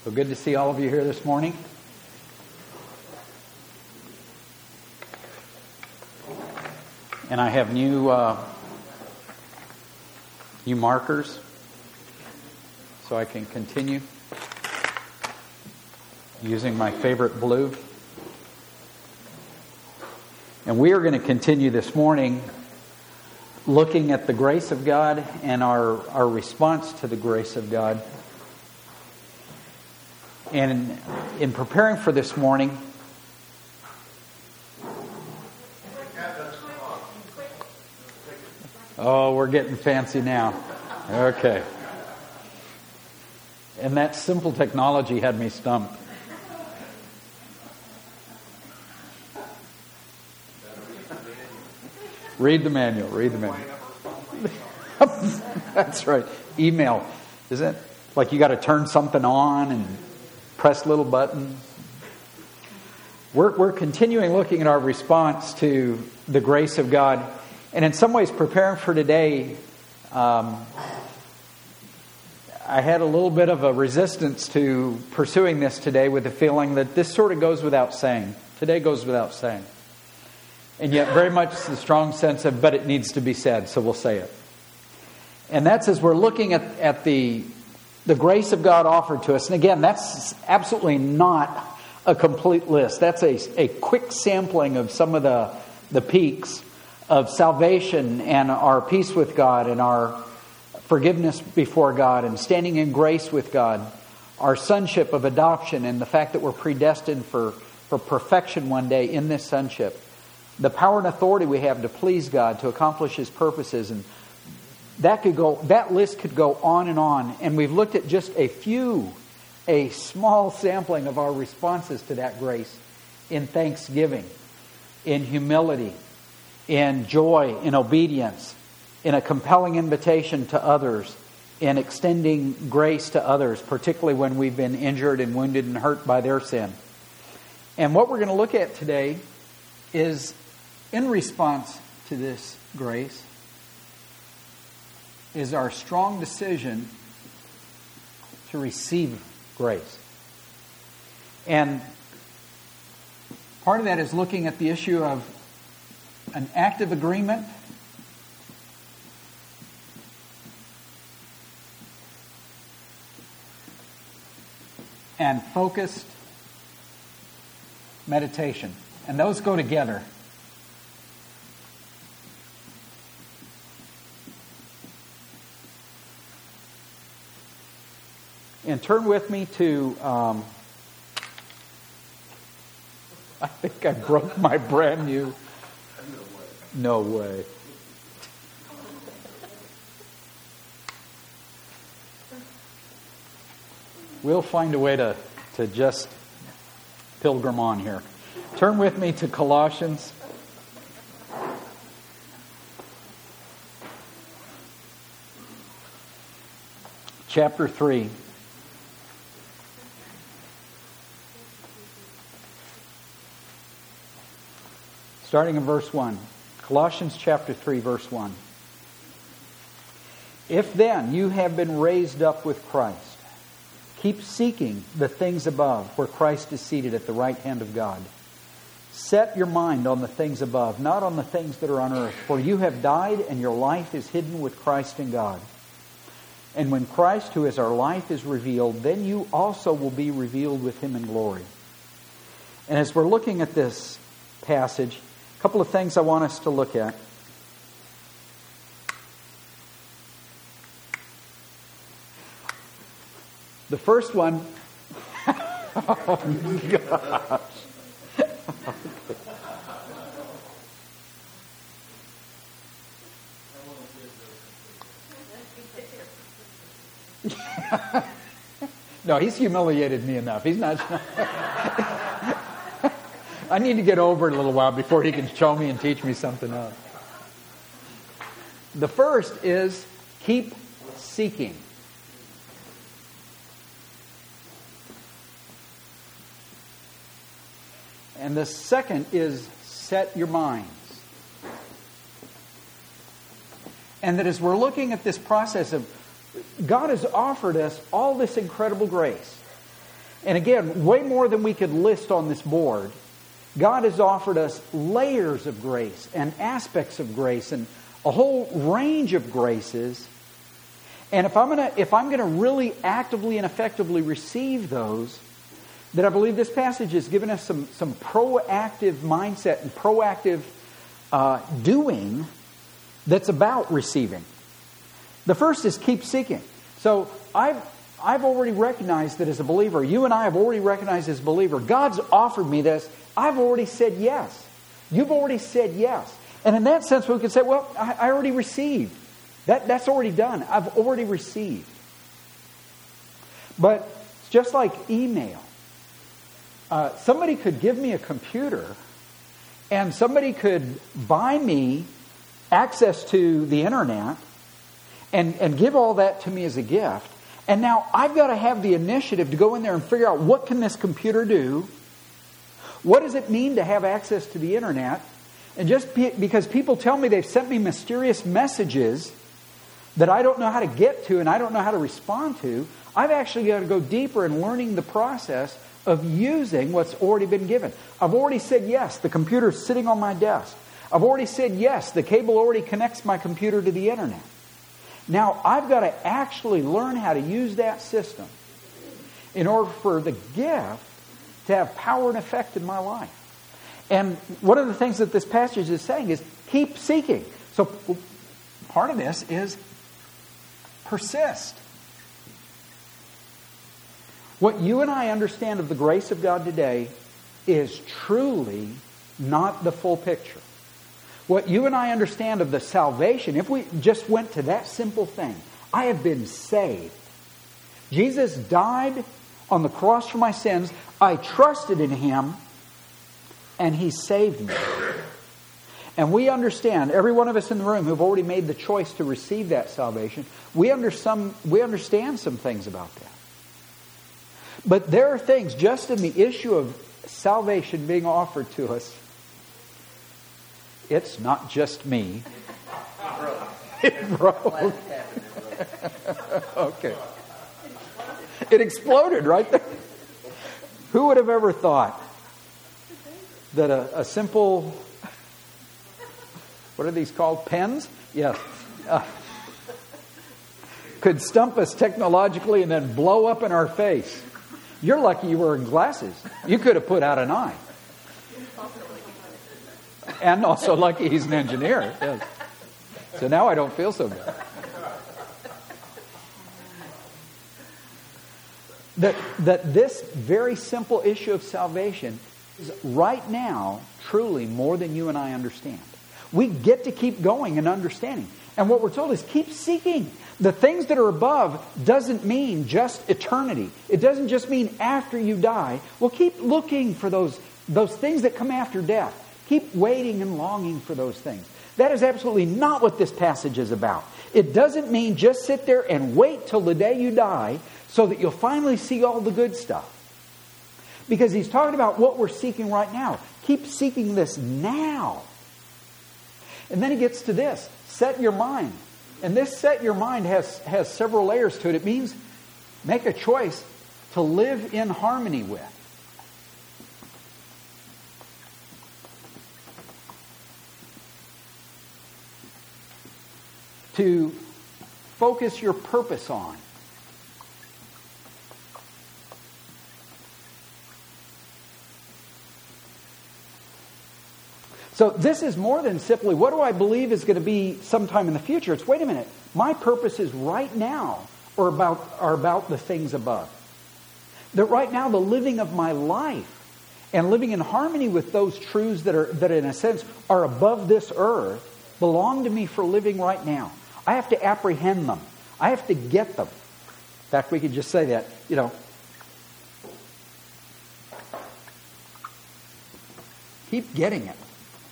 Well, good to see all of you here this morning. And I have new markers so I can continue using my favorite blue. And we are going to continue this morning looking at the grace of God and our response to the grace of God. And in preparing for this morning, oh, we're getting fancy now. Okay. And that simple technology had me stumped. Read the manual. That's right. Email. Isn't it like you got to turn something on and press little buttons? We're continuing looking at our response to the grace of God. And in some ways, preparing for today, I had a little bit of a resistance to pursuing this today with the feeling that this sort of goes without saying. Today goes without saying. And yet very much the strong sense of, but it needs to be said, so we'll say it. And that's as we're looking at the grace of God offered to us. And again, that's absolutely not a complete list. That's a quick sampling of some of the peaks of salvation and our peace with God and our forgiveness before God and standing in grace with God, our sonship of adoption and the fact that we're predestined for perfection one day in this sonship, the power and authority we have to please God, to accomplish His purposes. And that list could go on. And we've looked at just a small sampling of our responses to that grace in thanksgiving, in humility, in joy, in obedience, in a compelling invitation to others, in extending grace to others, particularly when we've been injured and wounded and hurt by their sin. And what we're going to look at today is, in response to this grace, is our strong decision to receive grace. And part of that is looking at the issue of an active agreement and focused meditation. And those go together. And turn with me to, I think I broke my brand new. No way. We'll find a way to just pilgrim on here. Turn with me to Colossians. Chapter 3. Starting in verse 1. Colossians chapter 3, verse 1. If then you have been raised up with Christ, keep seeking the things above, where Christ is seated at the right hand of God. Set your mind on the things above, not on the things that are on earth. For you have died, and your life is hidden with Christ in God. And when Christ, who is our life, is revealed, then you also will be revealed with Him in glory. And as we're looking at this passage, a couple of things I want us to look at. The first one, oh gosh. No, he's humiliated me enough. He's not. I need to get over it a little while before he can show me and teach me something else. The first is keep seeking. And the second is set your minds. And that as we're looking at this process of God has offered us all this incredible grace. And again, way more than we could list on this board. God has offered us layers of grace and aspects of grace and a whole range of graces. And if I'm gonna really actively and effectively receive those, then I believe this passage has given us some proactive mindset and proactive doing that's about receiving. The first is keep seeking. So I've already recognized that as a believer, you and I have already recognized as a believer, God's offered me this. I've already said yes. You've already said yes. And in that sense, we could say, well, I already received. That's already done. I've already received. But it's just like email. Somebody could give me a computer and somebody could buy me access to the internet and give all that to me as a gift. And now I've got to have the initiative to go in there and figure out, what can this computer do? What does it mean to have access to the internet? And just because people tell me they've sent me mysterious messages that I don't know how to get to and I don't know how to respond to, I've actually got to go deeper in learning the process of using what's already been given. I've already said yes, the computer's sitting on my desk. I've already said yes, the cable already connects my computer to the internet. Now I've got to actually learn how to use that system in order for the gift to have power and effect in my life. And one of the things that this passage is saying is keep seeking. So part of this is persist. What you and I understand of the grace of God today is truly not the full picture. What you and I understand of the salvation, if we just went to that simple thing, I have been saved. Jesus died on the cross for my sins. I trusted in Him, and He saved me. And we understand, every one of us in the room who've already made the choice to receive that salvation, we understand some things about that. But there are things just in the issue of salvation being offered to us. It's not just me. It broke. Okay. It exploded right there. Who would have ever thought that a simple, what are these called? Pens? Yes. Could stump us technologically and then blow up in our face. You're lucky you were in glasses. You could have put out an eye. And also lucky he's an engineer. Yes. So now I don't feel so good. That this very simple issue of salvation is right now truly more than you and I understand. We get to keep going and understanding. And what we're told is keep seeking. The things that are above doesn't mean just eternity. It doesn't just mean after you die. Well, keep looking for those things that come after death. Keep waiting and longing for those things. That is absolutely not what this passage is about. It doesn't mean just sit there and wait till the day you die so that you'll finally see all the good stuff. Because he's talking about what we're seeking right now. Keep seeking this now. And then he gets to this. Set your mind. And this set your mind has several layers to it. It means make a choice to live in harmony with. To focus your purpose on. So this is more than simply, what do I believe is going to be sometime in the future? It's, wait a minute, my purposes right now are about the things above. That right now the living of my life and living in harmony with those truths that in a sense are above this earth belong to me for living right now. I have to apprehend them. I have to get them. In fact, we could just say that, keep getting it.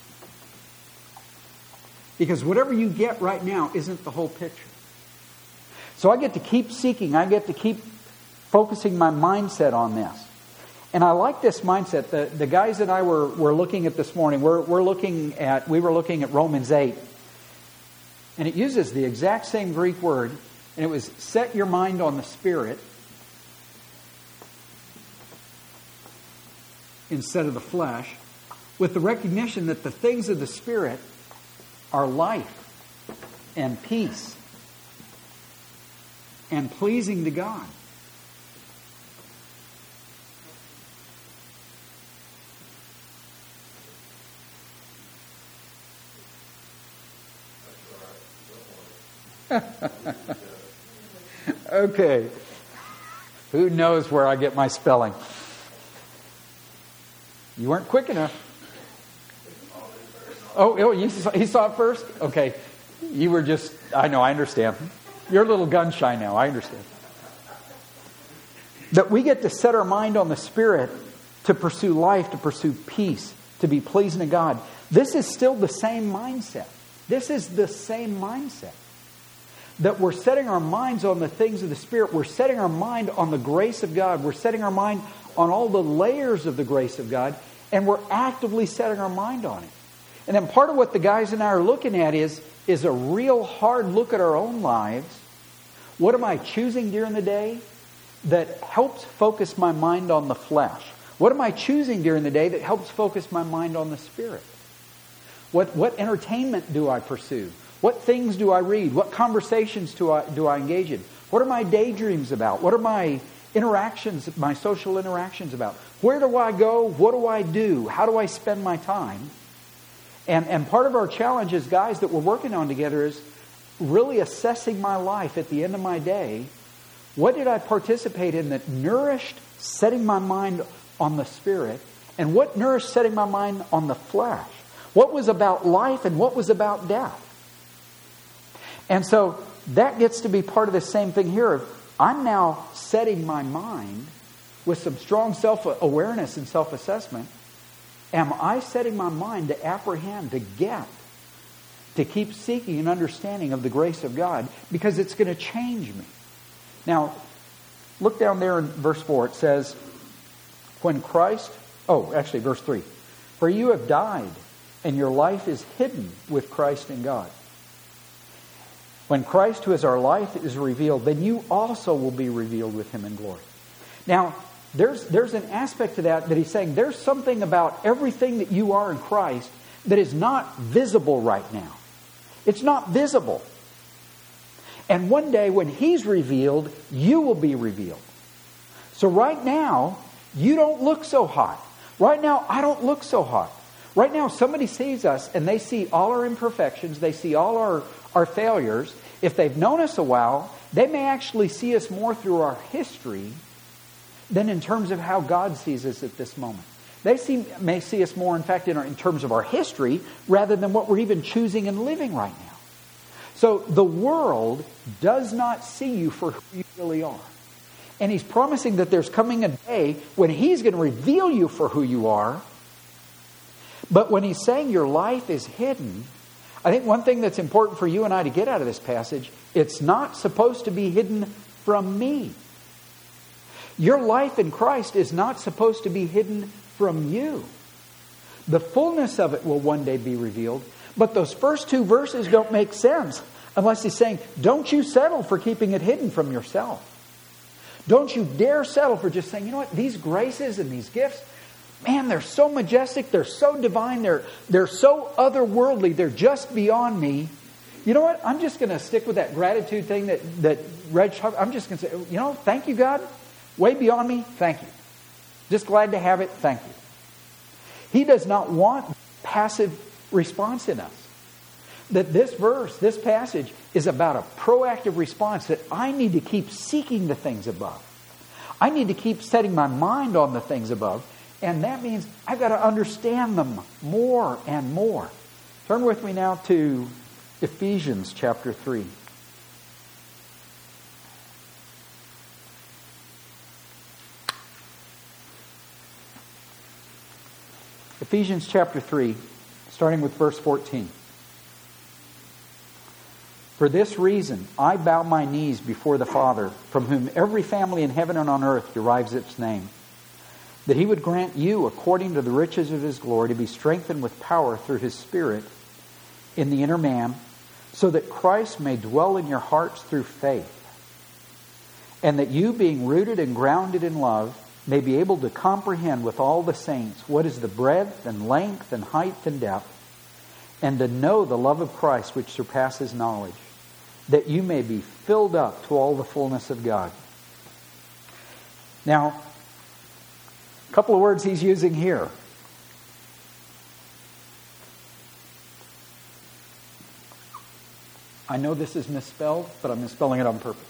Because whatever you get right now isn't the whole picture. So I get to keep seeking. I get to keep focusing my mindset on this. And I like this mindset. The guys and I were looking at this morning. We were looking at Romans 8. And it uses the exact same Greek word. And it was set your mind on the Spirit. instead of the flesh, with the recognition that the things of the Spirit are life and peace and pleasing to God. Okay. Who knows where I get my spelling? You weren't quick enough. Oh, he saw it first? Okay. You were just, I know, I understand. You're a little gun shy now, I understand. That we get to set our mind on the Spirit to pursue life, to pursue peace, to be pleasing to God. This is still the same mindset. This is the same mindset. That we're setting our minds on the things of the Spirit. We're setting our mind on the grace of God. We're setting our mind on all the layers of the grace of God. And we're actively setting our mind on it. And then part of what the guys and I are looking at is a real hard look at our own lives. What am I choosing during the day that helps focus my mind on the flesh? What am I choosing during the day that helps focus my mind on the Spirit? What entertainment do I pursue? What things do I read? What conversations do I engage in? What are my daydreams about? What are my interactions, my social interactions about? Where do I go? What do I do? How do I spend my time? And part of our challenge as guys that we're working on together is really assessing my life at the end of my day. What did I participate in that nourished setting my mind on the Spirit? And what nourished setting my mind on the flesh? What was about life and what was about death? And so that gets to be part of the same thing here. I'm now setting my mind with some strong self-awareness and self-assessment. Am I setting my mind to apprehend, to get, to keep seeking an understanding of the grace of God? Because it's going to change me. Now, look down there in verse 4. It says, verse 3. For you have died, and your life is hidden with Christ in God. When Christ, who is our life, is revealed, then you also will be revealed with Him in glory. Now, there's an aspect to that he's saying there's something about everything that you are in Christ that is not visible right now. It's not visible. And one day when He's revealed, you will be revealed. So right now, you don't look so hot. Right now, I don't look so hot. Right now, somebody sees us and they see all our imperfections. They see all our failures. If they've known us a while, they may actually see us more through our history than in terms of how God sees us at this moment. They may see us more, in fact, in terms of our history rather than what we're even choosing and living right now. So the world does not see you for who you really are. And He's promising that there's coming a day when He's going to reveal you for who you are. But when He's saying your life is hidden, I think one thing that's important for you and I to get out of this passage, it's not supposed to be hidden from me. Your life in Christ is not supposed to be hidden from you. The fullness of it will one day be revealed. But those first two verses don't make sense unless He's saying, don't you settle for keeping it hidden from yourself. Don't you dare settle for just saying, you know what, these graces and these gifts, man, they're so majestic, they're so divine, they're so otherworldly, they're just beyond me. You know what, I'm just going to stick with that gratitude thing that Reg talked. I'm just going to say, you know, thank you, God. Way beyond me, thank you. Just glad to have it, thank you. He does not want passive response in us. That this verse, this passage, is about a proactive response that I need to keep seeking the things above. I need to keep setting my mind on the things above. And that means I've got to understand them more and more. Turn with me now to Ephesians chapter 3. Ephesians chapter 3, starting with verse 14. For this reason, I bow my knees before the Father, from whom every family in heaven and on earth derives its name, that He would grant you, according to the riches of His glory, to be strengthened with power through His Spirit in the inner man, so that Christ may dwell in your hearts through faith, and that you, being rooted and grounded in love, may be able to comprehend with all the saints what is the breadth and length and height and depth, and to know the love of Christ which surpasses knowledge, that you may be filled up to all the fullness of God. Now, a couple of words he's using here. I know this is misspelled, but I'm misspelling it on purpose.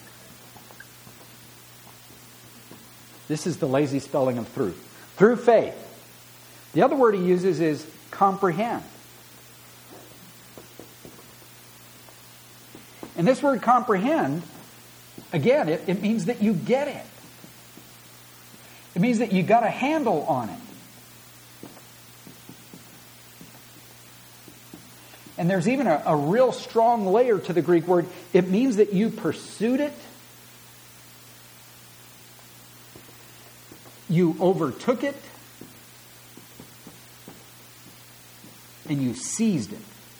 This is the lazy spelling of through. Through faith. The other word he uses is comprehend. And this word comprehend, again, it means that you get it. It means that you got a handle on it. And there's even a real strong layer to the Greek word. It means that you pursued it. You overtook it. And you seized it.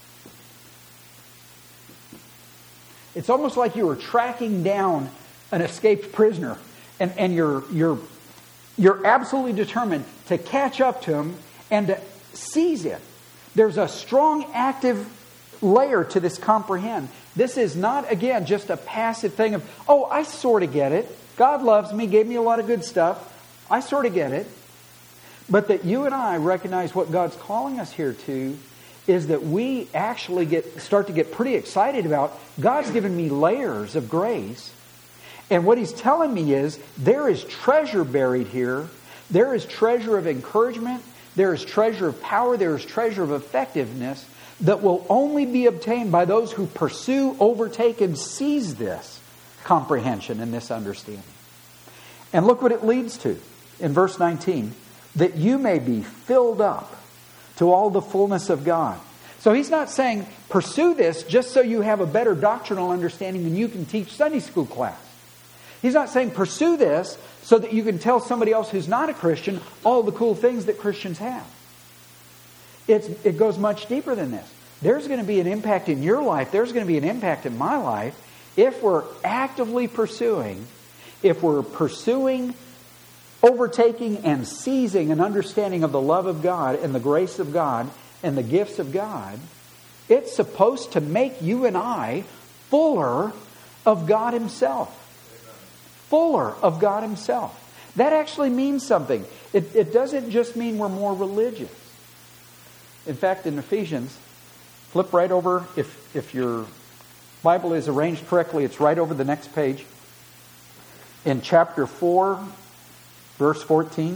It's almost like you were tracking down an escaped prisoner. And you're absolutely determined to catch up to him and to seize it. There's a strong active layer to this comprehend. This is not, again, just a passive thing of, oh, I sort of get it. God loves me, gave me a lot of good stuff. I sort of get it. But that you and I recognize what God's calling us here to is that we actually start to get pretty excited about God's given me layers of grace. And what He's telling me is there is treasure buried here. There is treasure of encouragement. There is treasure of power. There is treasure of effectiveness that will only be obtained by those who pursue, overtake, and seize this comprehension and this understanding. And look what it leads to in verse 19. That you may be filled up to all the fullness of God. So he's not saying pursue this just so you have a better doctrinal understanding than you can teach Sunday school class. He's not saying pursue this so that you can tell somebody else who's not a Christian all the cool things that Christians have. It goes much deeper than this. There's going to be an impact in your life. There's going to be an impact in my life if we're actively pursuing, overtaking and seizing an understanding of the love of God and the grace of God and the gifts of God. It's supposed to make you and I fuller of God Himself. Fuller of God Himself. That actually means something. It doesn't just mean we're more religious. In fact, in Ephesians, flip right over. If your Bible is arranged correctly, it's right over the next page. In chapter 4, verse 14.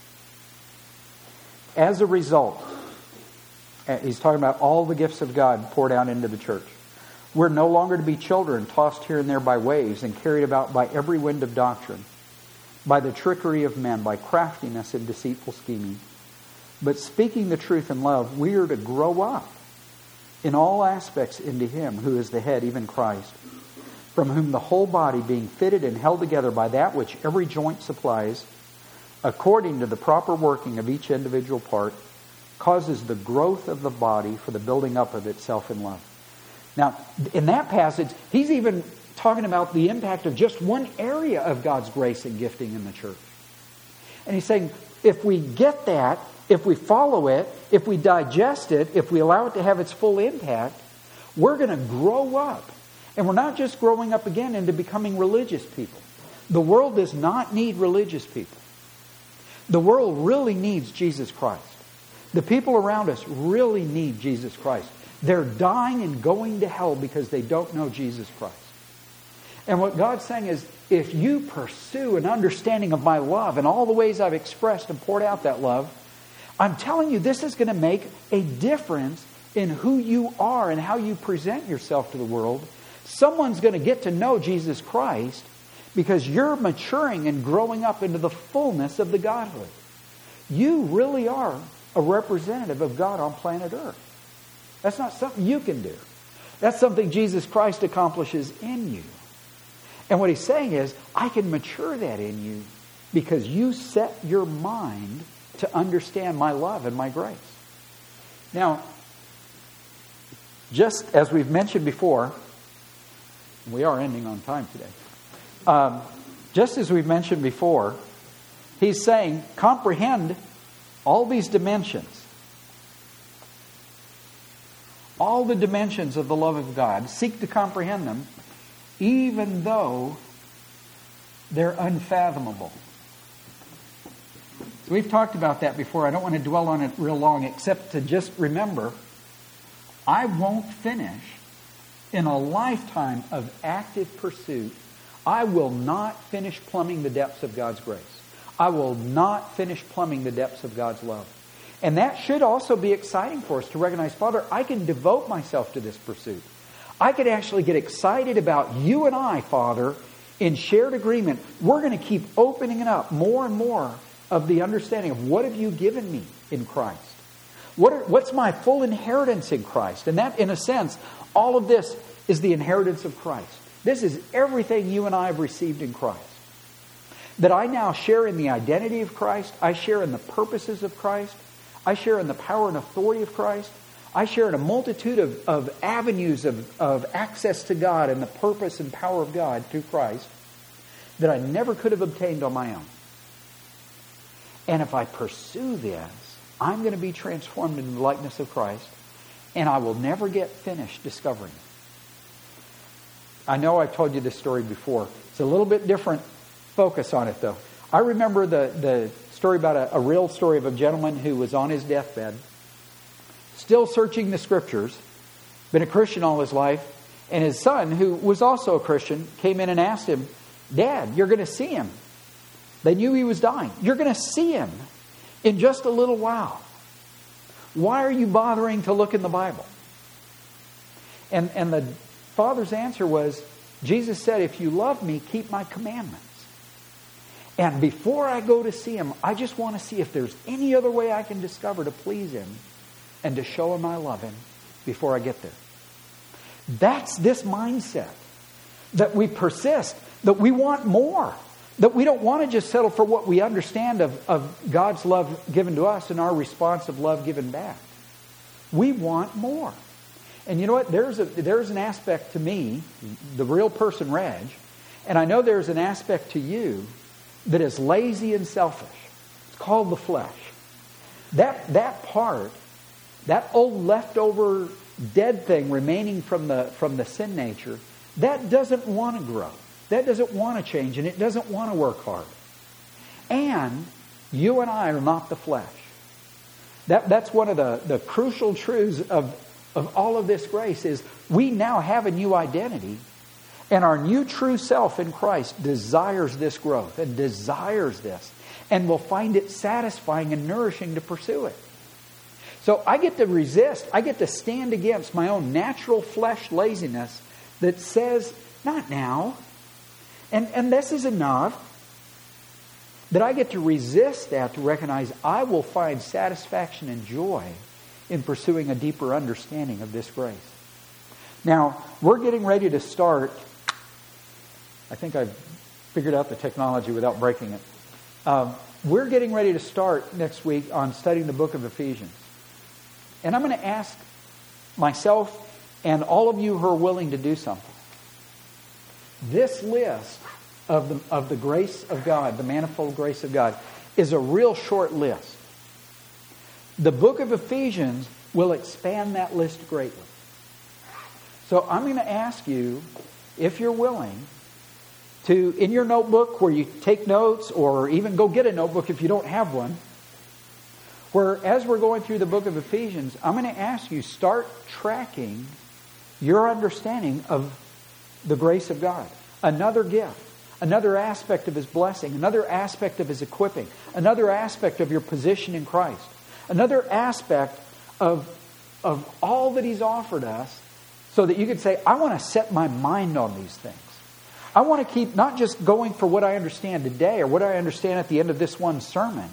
As a result, he's talking about all the gifts of God poured out into the church. We're no longer to be children tossed here and there by waves and carried about by every wind of doctrine, by the trickery of men, by craftiness and deceitful scheming. But speaking the truth in love, we are to grow up in all aspects into Him who is the head, even Christ, from whom the whole body being fitted and held together by that which every joint supplies, according to the proper working of each individual part, causes the growth of the body for the building up of itself in love. Now, in that passage, he's even talking about the impact of just one area of God's grace and gifting in the church. And he's saying, if we get that, if we follow it, if we digest it, if we allow it to have its full impact, we're going to grow up. And we're not just growing up again into becoming religious people. The world does not need religious people. The world really needs Jesus Christ. The people around us really need Jesus Christ. They're dying and going to hell because they don't know Jesus Christ. And what God's saying is, if you pursue an understanding of my love and all the ways I've expressed and poured out that love, I'm telling you this is going to make a difference in who you are and how you present yourself to the world. Someone's going to get to know Jesus Christ because you're maturing and growing up into the fullness of the Godhood. You really are a representative of God on planet Earth. That's not something you can do. That's something Jesus Christ accomplishes in you. And what he's saying is, I can mature that in you because you set your mind to understand my love and my grace. Now, just as we've mentioned before, we are ending on time today. Just as we've mentioned before, He's saying, comprehend all these dimensions. All the dimensions of the love of God. Seek to comprehend them, even though they're unfathomable. So we've talked about that before. I don't want to dwell on it real long, except to just remember, I won't finish in a lifetime of active pursuit. I will not finish plumbing the depths of God's grace. I will not finish plumbing the depths of God's love. And that should also be exciting for us to recognize, Father, I can devote myself to this pursuit. I could actually get excited about you and I, Father, in shared agreement. We're going to keep opening it up more and more of the understanding of what have you given me in Christ? What's my full inheritance in Christ? And that, in a sense, all of this is the inheritance of Christ. This is everything you and I have received in Christ. That I now share in the identity of Christ. I share in the purposes of Christ. I share in the power and authority of Christ. I share in a multitude of avenues of access to God and the purpose and power of God through Christ that I never could have obtained on my own. And if I pursue this, I'm going to be transformed into the likeness of Christ, and I will never get finished discovering it. I know I've told you this story before. It's a little bit different focus on it, though. I remember the story about a real story of a gentleman who was on his deathbed, still searching the Scriptures, been a Christian all his life, and his son, who was also a Christian, came in and asked him, Dad, you're going to see him. They knew he was dying. You're going to see him in just a little while. Why are you bothering to look in the Bible? And the father's answer was, Jesus said, if you love me, keep my commandments. And before I go to see him, I just want to see if there's any other way I can discover to please him and to show him I love him before I get there. That's this mindset. That we persist. That we want more. That we don't want to just settle for what we understand of God's love given to us and our response of love given back. We want more. And you know what? There's an aspect to me, the real person, Reg, and I know there's an aspect to you that is lazy and selfish. It's called the flesh. That part, that old leftover dead thing remaining from the sin nature, that doesn't want to grow. That doesn't want to change, and it doesn't want to work hard. And you and I are not the flesh. That's one of the crucial truths of all of this grace is we now have a new identity, and our new true self in Christ desires this growth and desires this, and will find it satisfying and nourishing to pursue it. So I get to resist, I get to stand against my own natural flesh laziness that says, not now. And this is enough that I get to resist that, to recognize I will find satisfaction and joy in pursuing a deeper understanding of this grace. Now, we're getting ready to start. I think I've figured out the technology without breaking it. We're getting ready to start next week on studying the book of Ephesians. And I'm going to ask myself and all of you who are willing to do something. This list of the grace of God, the manifold grace of God, is a real short list. The book of Ephesians will expand that list greatly. So I'm going to ask you, if you're willing, to, in your notebook where you take notes, or even go get a notebook if you don't have one, where as we're going through the book of Ephesians, I'm going to ask you, start tracking your understanding of the grace of God. Another gift. Another aspect of His blessing. Another aspect of His equipping. Another aspect of your position in Christ. Another aspect of all that He's offered us, so that you can say, I want to set my mind on these things. I want to keep not just going for what I understand today or what I understand at the end of this one sermon.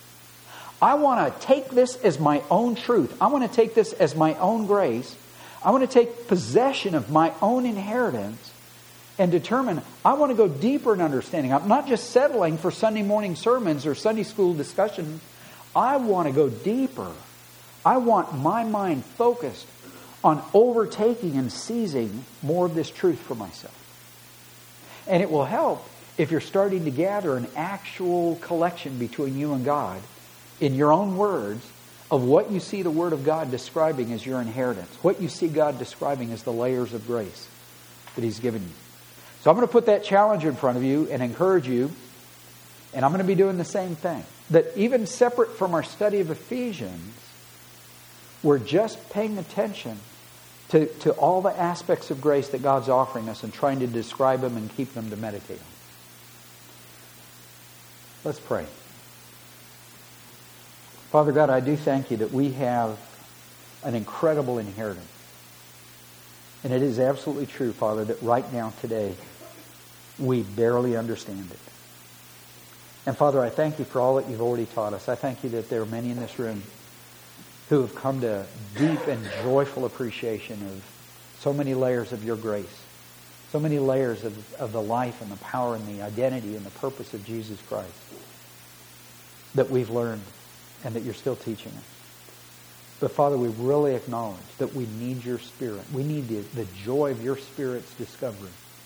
I want to take this as my own truth. I want to take this as my own grace. I want to take possession of my own inheritance and determine, I want to go deeper in understanding. I'm not just settling for Sunday morning sermons or Sunday school discussion. I want to go deeper. I want my mind focused on overtaking and seizing more of this truth for myself. And it will help if you're starting to gather an actual collection between you and God, in your own words, of what you see the Word of God describing as your inheritance, what you see God describing as the layers of grace that He's given you. So I'm going to put that challenge in front of you and encourage you, and I'm going to be doing the same thing. That even separate from our study of Ephesians, we're just paying attention to all the aspects of grace that God's offering us and trying to describe them and keep them to meditate on. Let's pray. Father God, I do thank you that we have an incredible inheritance. And it is absolutely true, Father, that right now, today, we barely understand it. And Father, I thank you for all that you've already taught us. I thank you that there are many in this room who have come to deep and joyful appreciation of so many layers of your grace, so many layers of the life and the power and the identity and the purpose of Jesus Christ that we've learned and that you're still teaching us. But Father, we really acknowledge that we need your Spirit. We need the joy of your Spirit's discovery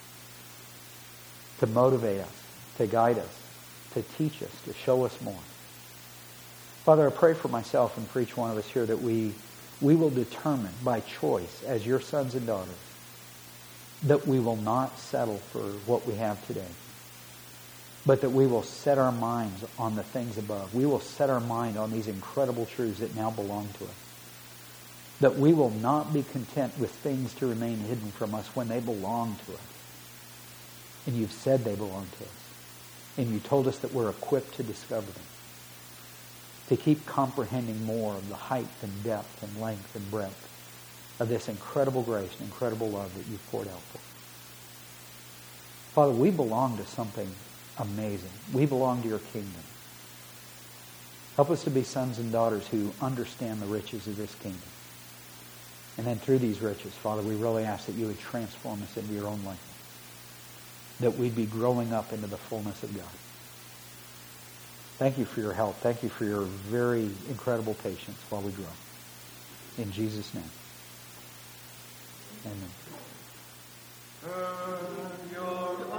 to motivate us, to guide us, to teach us, to show us more. Father, I pray for myself and for each one of us here that we will determine by choice as your sons and daughters that we will not settle for what we have today, but that we will set our minds on the things above. We will set our mind on these incredible truths that now belong to us. That we will not be content with things to remain hidden from us when they belong to us. And you've said they belong to us. And you told us that we're equipped to discover them. To keep comprehending more of the height and depth and length and breadth of this incredible grace and incredible love that you've poured out for us. Father, we belong to something amazing. We belong to your kingdom. Help us to be sons and daughters who understand the riches of this kingdom. And then through these riches, Father, we really ask that you would transform us into your own likeness. That we'd be growing up into the fullness of God. Thank you for your help. Thank you for your very incredible patience while we grow. In Jesus' name. Amen.